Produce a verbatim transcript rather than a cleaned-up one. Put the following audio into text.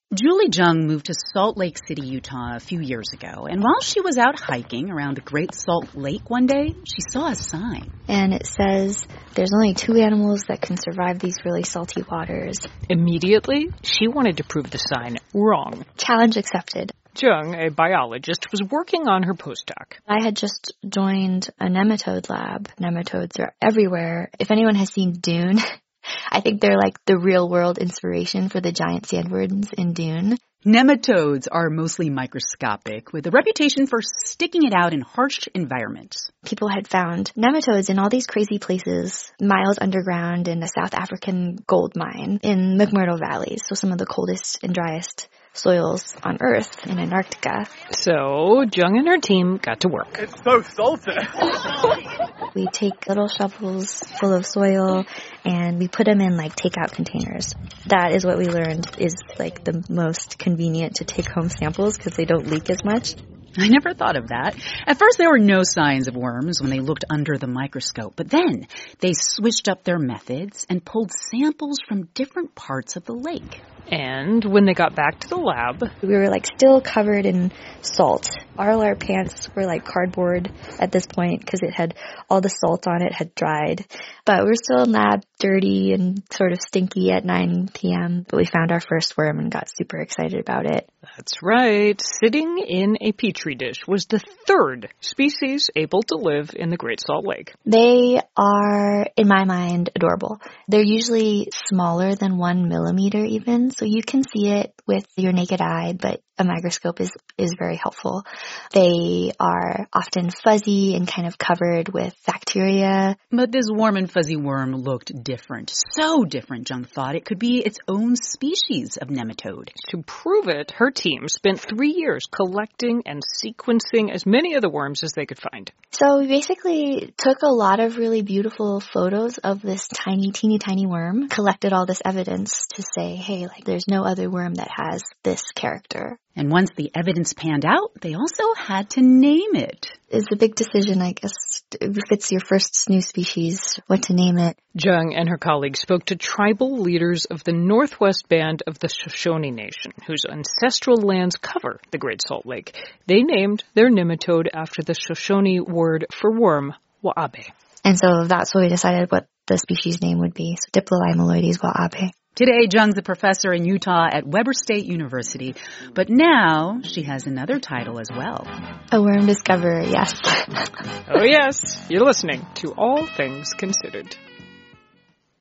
Julie Jung moved to Salt Lake City, Utah a few years ago, and while she was out hiking around the Great Salt Lake one day, she saw a sign. And it says, there's only two animals that can survive these really salty waters. Immediately, she wanted to prove the sign wrong. Challenge accepted. Jung, a biologist, was working on her postdoc. I had just joined a nematode lab. Nematodes are everywhere. If anyone has seen Dune, I think they're like the real-world inspiration for the giant sandworms in Dune. Nematodes are mostly microscopic, with a reputation for sticking it out in harsh environments. People had found nematodes in all these crazy places, miles underground in a South African gold mine in McMurdo Valley, so some of the coldest and driest soils on Earth in Antarctica. So Jung and her team got to work. It's so salty. We take little shovels full of soil and we put them in like takeout containers. That is what we learned is like the most convenient to take home samples because they don't leak as much. I never thought of that. At first, there were no signs of worms when they looked under the microscope. But then they switched up their methods and pulled samples from different parts of the lake. And when they got back to the lab, we were like still covered in salt. All our pants were like cardboard at this point because it had all the salt on it had dried. But we were still in lab, dirty and sort of stinky at nine p.m. But we found our first worm and got super excited about it. That's right. Sitting in a petri dish was the third species able to live in the Great Salt Lake. They are, in my mind, adorable. They're usually smaller than one millimeter even, so you can see it with your naked eye, but a microscope is, is very helpful. They are often fuzzy and kind of covered with bacteria. But this warm and fuzzy worm looked different. So different, Jung thought it could be its own species of nematode. To prove it, her team spent three years collecting and sequencing as many of the worms as they could find. So we basically took a lot of really beautiful photos of this tiny, teeny, tiny worm, collected all this evidence to say, hey, like there's no other worm that has this character. And once the evidence panned out, they also had to name it. It's a big decision, I guess, if it's your first new species, what to name it. Jung and her colleagues spoke to tribal leaders of the Northwest Band of the Shoshone Nation, whose ancestral lands cover the Great Salt Lake. They named their nematode after the Shoshone word for worm, wa'abe. And so that's what we decided what the species name would be, so Diplolaimaloides wa'abe. Today, Jung's a professor in Utah at Weber State University, but now she has another title as well. A worm discoverer, yes. Oh yes, you're listening to All Things Considered.